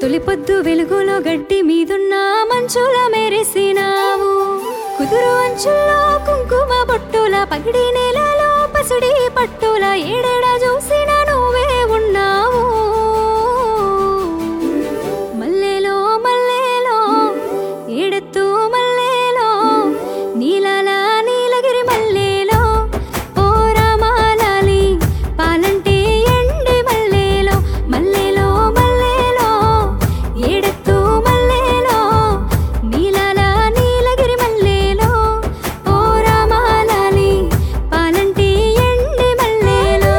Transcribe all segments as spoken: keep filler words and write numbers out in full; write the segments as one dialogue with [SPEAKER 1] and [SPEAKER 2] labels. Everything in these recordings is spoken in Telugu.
[SPEAKER 1] తొలిపొద్దు వెలుగులో గడ్డి మీదున్న మంచుల మెరిసినావు కుదురు అంచుల్లో కుంకుమ బొట్టుల పగిడి నేలలో పసిడి పట్టుల ఏడేడా చూసిన నువ్వే ఉన్నావు మల్లెలో మల్లెలో ఏడెత్తు మల్లెలో నీలాల నీలగిరి మల్లెలో ఓ రామాలాలి పాలంటే ఎండి మల్లెలో మల్లెలో మల్లెలో ఏడెత్తు మల్లెలో నీలాల నీలగిరి మల్లెలో ఓ రామాలాలి పాలంటే ఎండి మల్లెలో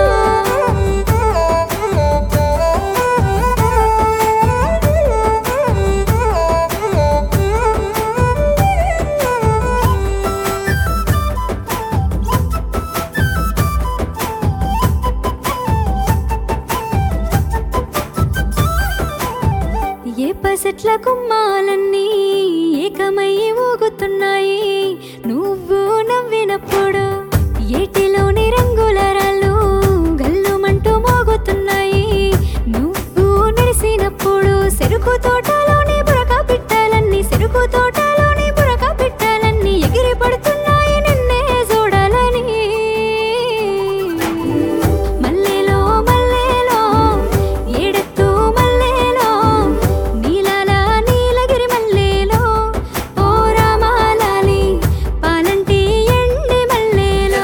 [SPEAKER 1] ఏ పసట్ల కుమ్మాలన్నీ ఏకమై ఊగుతున్నాయి నువ్వు నవ్వినప్పుడు ఏటిలోని రంగుల రాళ్ళు గల్లుమంటూ మోగుతున్నాయి నువ్వు నడిసినప్పుడు చెరుకు తోటలోని బురక పిట్టలన్నీ చెరుకు తోటలోని బురక పిట్టలన్నీ ఎగిరి పడుతున్నాయి నిన్నే చూడాలని మల్లెలో మల్లెలో ఏడెత్తు మల్లెలో నీలాల నీలగిరి మల్లెలో ఓ రామాలాలి పాలంటి ఎండి మల్లెలో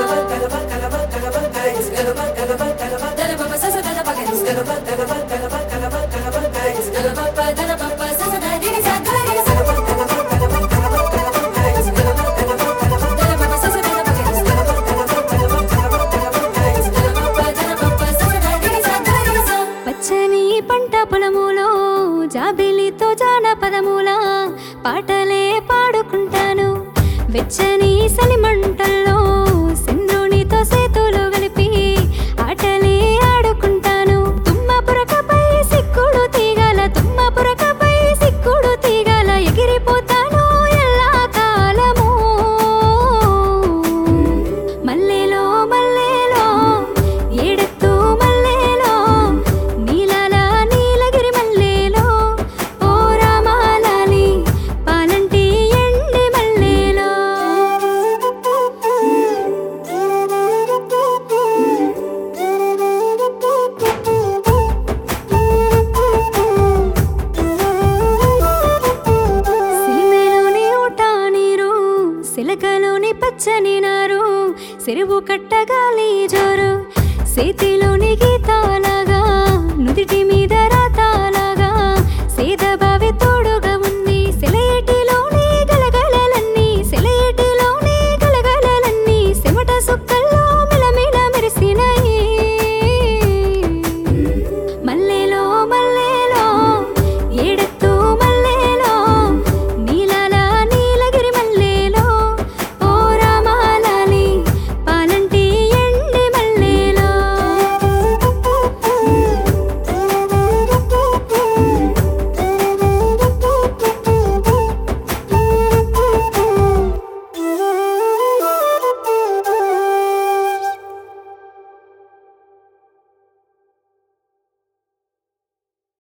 [SPEAKER 1] పచ్చని పంట పొలములో జాబిలితో జానపదముల పాటలే పాడుకుంటాను వెచ్చని సలిమంటల్లో సింధునితో సేతులు కలిపి ఆటలే ఆడుకుంటాను తుమ్మ పురకపై సిక్కుడు తీగల తుమ్మ పురకపై సిక్కుడు తీగల ఎగిరిపోతాను ఎల్లా కాలము మల్లెలో మల్లెలో ఏడెత్తు మల్లెలో నీలాల నీలగిరి మల్లెలో ఓ రామాలాలి పాలంటి ఎండి మల్లెలో సీమెలోని ఊట నీరు సిలకలోని పచ్చని నారు చెరువు కట్టగాలి జోరు చేతిలోని గీతాలాగా